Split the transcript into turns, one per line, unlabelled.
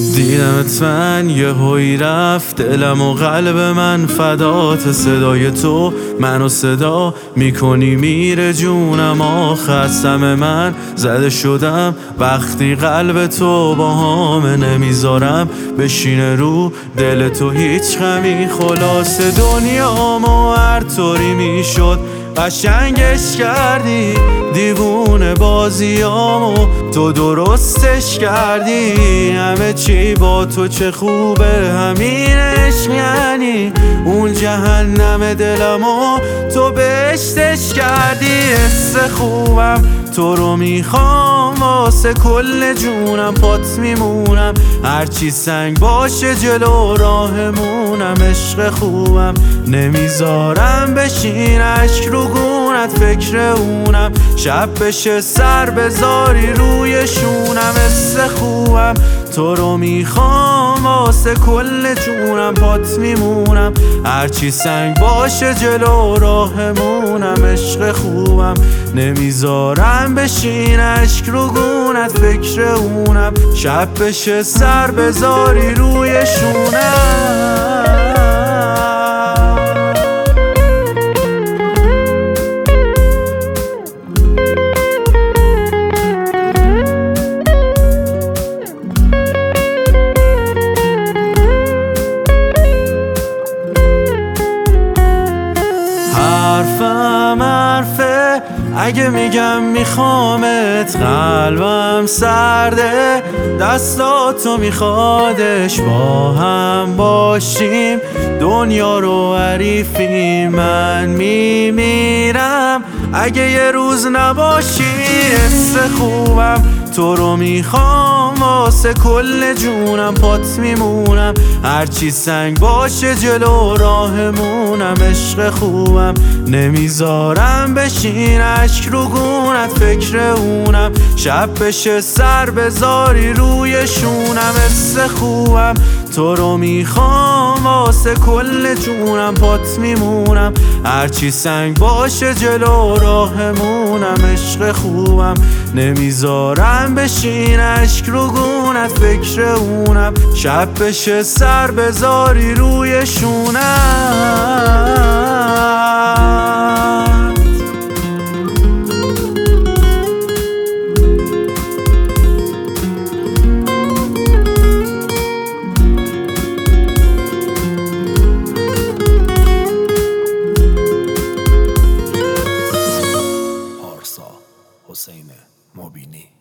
دیدمت من یه هوی رفت دلم و قلب من فدات، صدای تو منو صدا میکنی میره جونم. خستم من زده شدم وقتی قلب تو با همه نمیذارم بشینه رو دل تو هیچ غمی. خلاص دنیامو هر طوری میشد قشنگش کردی، دیوونه بازیامو تو درستش کردی. همه چی با تو چه خوبه همینش یعنی، اون جهنم دلمو تو بهشتش کردی. حس خوبم تو رو میخوام واسه کل جونم، پات میمونم هرچی سنگ باشه جلو راهمونم. عشق خوبم نمیذارم بشین اشک رو گونت، فکر اونم شب بشه سر بذاری روی شونم. حس خوبم تو رو میخوام واسه کل جونم، پات میمونم هرچی سنگ باشه جلو راهمونم. عشق خوبم نمیذارم بشین اشک رو گونت، فکر اونم شب بشه سر بذاری روی شونم. حرفم حرفه اگه میگم میخوامت، قلبم سرده دستاتو میخوادش. با هم باشیم دنیا رو حریفیم، من میمیرم اگه یه روز نباشی. حس خوبم تو رو میخوام واسه کل جونم، پات میمونم هرچی سنگ باشه جلو راهمونم. عشق خوبم نمیذارم بشین اشک رو گونت، فکر اونم شب بشه سر بذاری روی شونم. حس خوبم تو رو میخوام واسه کل جونم، پات میمونم هرچی سنگ باشه جلو راهمونم. عشق خوبم نمیذارم بشین اشک رو گونت، فکر اونم شب بشه سر بذاری روی شونم.
حسین مبینی.